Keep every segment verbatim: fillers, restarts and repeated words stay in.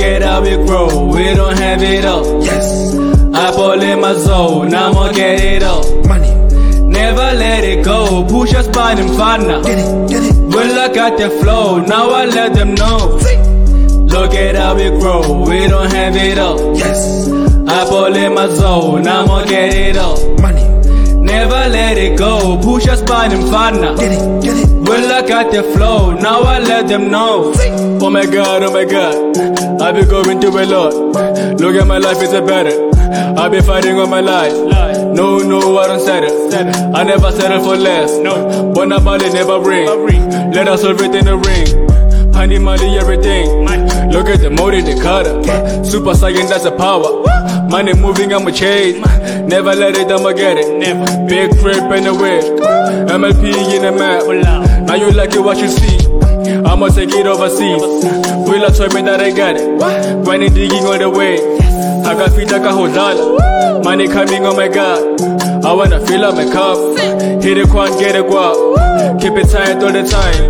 at how we grow, we don't have it all. Yes. I ball in my zone, I'ma get it all. Money. Never let it go, push us by them fana. Get it, get it. Well, I got the flow, now I let them know. See. Look at how we grow, we don't have it all. Yes. I ball in my zone, I'ma get it all. Money. Never let it go, push us by them fana. Get it, get it. Well, I got the flow, now I let them know. See. Oh my God, oh my God, I've been going through a lot. Look at my life, it's a better. I've been fighting on my life. No, no, I don't settle. I never settle for less. No, but nobody never ring. Let us solve it in the ring. Honey, money, everything. Look at the motor, the cutter. Super Saiyan, that's a power. Money moving, I'ma change. Never let it, I'ma get it. Big crib in the whip. M L P in the map. Now you like it, what you see. I'ma take it overseas. Will I tell me that I got it? Grinding, digging on the way. I got feet like a whole dollar. Money coming, oh my God. I wanna fill up my cup. Hit it, quan, get it, guap. Keep it tight all the time.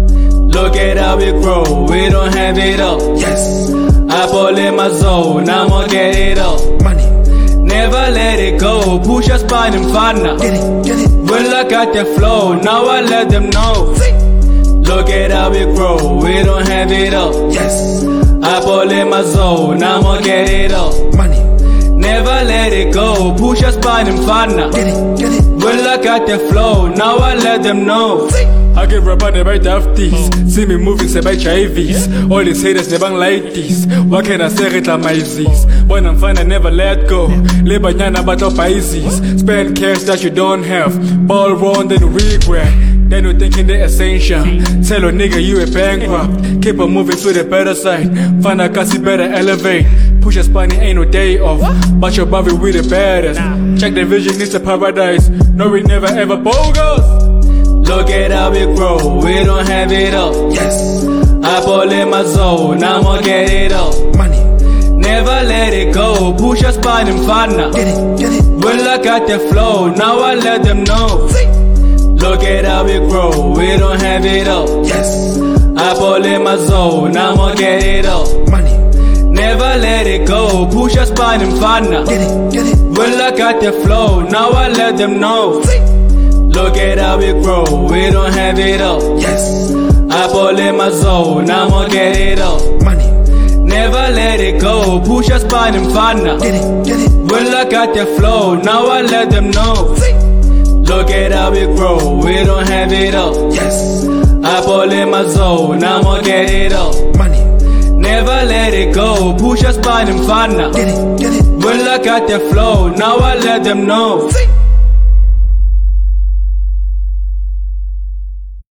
Look at how we grow, we don't have it all. Yes. I ball in my zone, I'ma get it all. Money. Never let it go, push us by them fana. Get it, get it. Well, I got the flow, now I let them know. See. Look at how we grow, we don't have it all. Yes. I ball in my zone, I'ma get it all. Money. Never let it go, push us by them fana. Get it, get it. Well, I got the flow, now I let them know. See. I get rap on the right afties. See me moving, say by H I Vs. All these haters, they bang like this. What can I say, it's my Z's. When I'm fine, I never let go. Live banyana, but up Pisces. Spend cash that you don't have. Ball round, then regret. Then you thinking the essential. Tell a nigga you a bankrupt. Keep on moving to the better side. Find a cause you better elevate. Push a spine, ain't no day off. But your body with the baddest. Check the vision, it's a paradise. No, we never ever bogus. Look at how we grow, we don't have it all. Yes. I ball in my zone, I'ma get it all. Money. Never let it go, push us by them fana. Get it, get it. Well, I got the flow, now I let them know. See. Look at how we grow, we don't have it all. Yes. I ball in my zone, I'ma get it all. Money. Never let it go, push us by them fana. Get it, get it. Well, I got the flow, now I let them know. See. Look at how we grow, we don't have it all. Yes. I ball in my zone, I'ma get it all. Money. Never let it go, push us by them fana. Get it, get it. Well, I got the flow, now I let them know. See. Look at how we grow, we don't have it all. Yes. I ball in my zone, I'ma get it all. Money. Never let it go, push us by them fana. Get it, get it. Well, I got the flow, now I let them know. See.